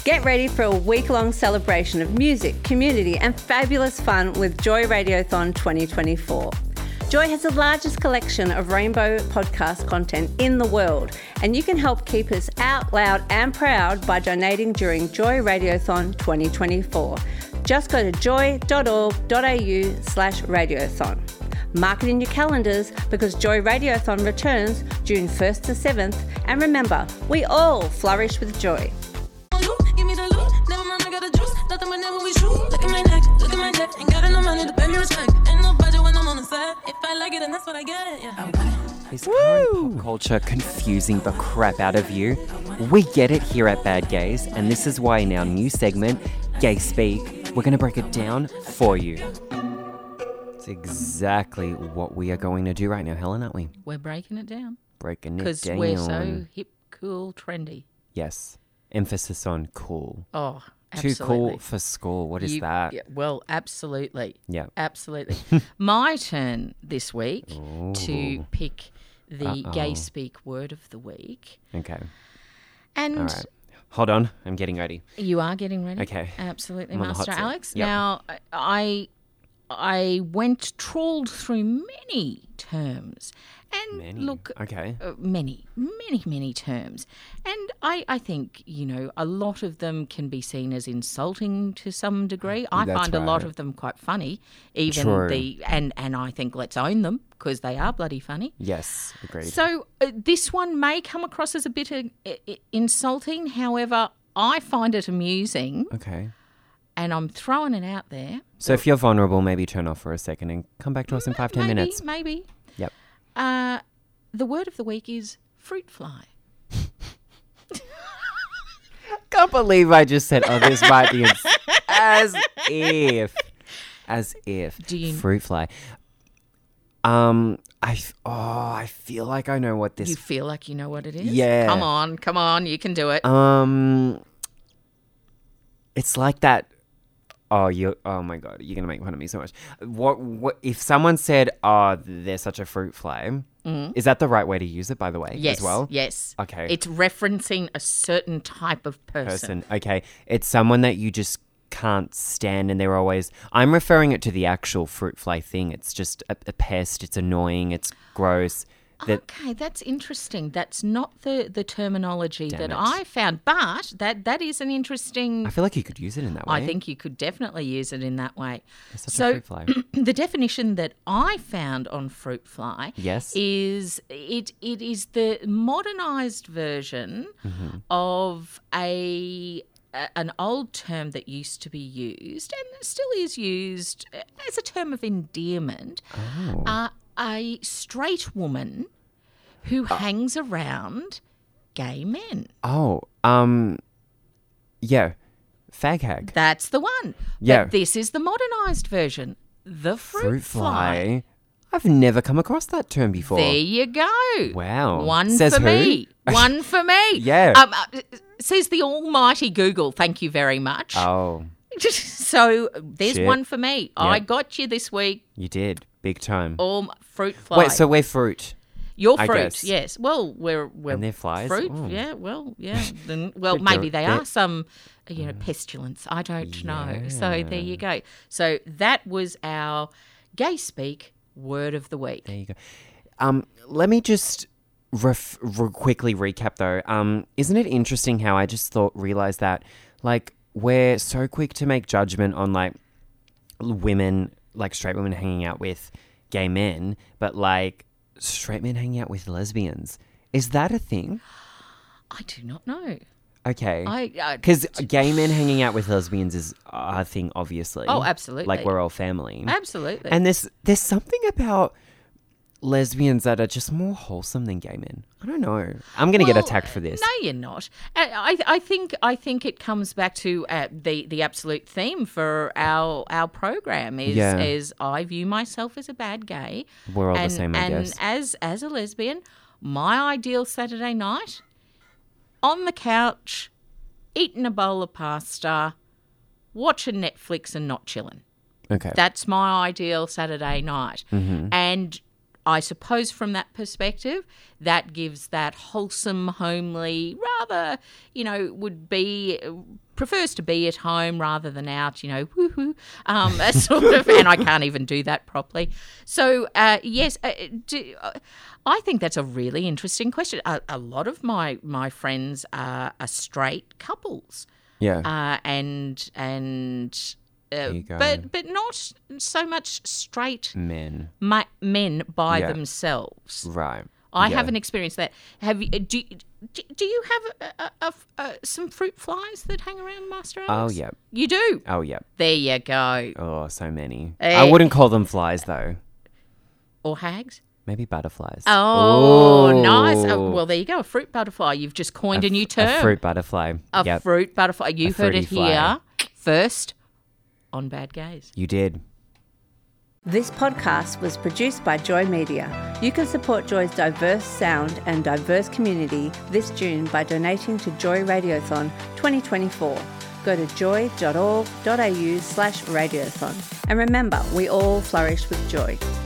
Get ready for a week-long celebration of music, community and fabulous fun with Joy Radiothon 2024. Joy has the largest collection of rainbow podcast content in the world, and you can help keep us out loud and proud by donating during Joy Radiothon 2024. Just go to joy.org.au/radiothon. Mark it in your calendars because Joy Radiothon returns June 1st to 7th, and remember, we all flourish with joy. Give me the loot, never mind, I got a juice. Nothing but never we shoot. Look at my neck, ain't got enough money to pay me respect. Ain't no budget when I'm on the side. If I like it, then that's what I get. Yeah. Is current pop culture confusing the crap out of you? We get it here at Bad Gays, and this is why in our new segment, Gay Speak, we're going to break it down for you. It's exactly what we are going to do right now, Helen, aren't we? We're breaking it down. Breaking it down. Because we're so hip, cool, trendy. Yes. Emphasis on cool. Oh, absolutely. Too cool for school. What is that? Yeah, well, absolutely. Yeah. Absolutely. My turn this week to pick the Gay Speak word of the week. Okay. And all right. Hold on. I'm getting ready. You are getting ready? Okay. Absolutely, I'm on the hot Master seat. Alex. Yep. Now, I trawled through many terms. And Many? look, Okay. many terms. And I think, a lot of them can be seen as insulting to some degree. I That's find a lot right. of them quite funny. Even True. and I think let's own them because they are bloody funny. Yes. Agreed. So this one may come across as a bit insulting. However, I find it amusing Okay. and I'm throwing it out there. So if you're vulnerable, maybe turn off for a second and come back to us in 5-10 minutes. Maybe. Yep. The word of the week is fruit fly. Can't believe I just said, this might be as if Do you- fruit fly. I feel like I know what this. You feel like you know what it is? Yeah. Come on, you can do it. It's like that. Oh my God, you're gonna make fun of me so much. What if someone said, they're such a fruit fly? Is that the right way to use it, by the way, Yes, as well? yes. Okay. It's referencing a certain type of person. Okay. It's someone that you just can't stand and they're always... I'm referring it to the actual fruit fly thing. It's just a pest. It's annoying. It's gross. Okay, that's interesting. That's not the terminology Damn that it. I found, but that is an interesting... I feel like you could use it in that way. I think you could definitely use it in that way. It's such So a fruit fly. the definition that I found on fruit fly Yes. is it is the modernised version Mm-hmm. of an old term that used to be used and still is used as a term of endearment. A straight woman who hangs around gay men. Yeah. Fag hag. That's the one. Yeah. But this is the modernised version. The fruit fly. I've never come across that term before. There you go. Wow. One Says for who? me. One for me. Yeah. Says the almighty Google. Thank you very much. Oh, So there's Shit. one for me. I Yep. got you this week. you did. Big time. Fruit fly. Wait, so we're fruit. Your I fruit, guess. yes. Well, we're And they're flies? Fruit, Oh. yeah. Well, yeah. Then, well, But maybe they're- they they're- are some, pestilence. I don't know. So there you go. So that was our Gay Speak word of the week. There you go. Let me just quickly recap though. Isn't it interesting how I just realized that like we're so quick to make judgment on like women, like straight women hanging out with gay men, but like straight men hanging out with lesbians. Is that a thing? I do not know. Okay. I Because gay men hanging out with lesbians is a thing, obviously. Oh, absolutely. Like we're all family. Absolutely. And there's something about lesbians that are just more wholesome than gay men. I don't know. I'm going to get attacked for this. No, you're not. I think it comes back to the absolute theme for our program is I view myself as a bad gay. We're all the same, I guess. And as a lesbian, my ideal Saturday night on the couch, eating a bowl of pasta, watching Netflix and not chilling. Okay. That's my ideal Saturday night. Mm-hmm. And I suppose from that perspective, that gives that wholesome, homely, rather, prefers to be at home rather than out, woohoo, sort of, and I can't even do that properly. So, yes, I think that's a really interesting question. A lot of my friends are straight couples. Yeah. And There you go. but not so much straight Men. men by Yeah. themselves. Right. I Yeah. haven't experienced that. Have you? Do you have some fruit flies that hang around, Master Alex? Oh, yeah. You do? Oh, yeah. There you go. Oh, so many. Eh. I wouldn't call them flies, though. Or hags? Maybe butterflies. Oh, nice. Ooh. Well, there you go. A fruit butterfly. You've just coined a new A term. fruit butterfly. A Yep. fruit butterfly. You heard it fruity fly. here first on Bad Gays. You did. This podcast was produced by Joy Media. You can support Joy's diverse sound and diverse community this June by donating to Joy Radiothon 2024. Go to joy.org.au/radiothon. And remember, we all flourish with joy.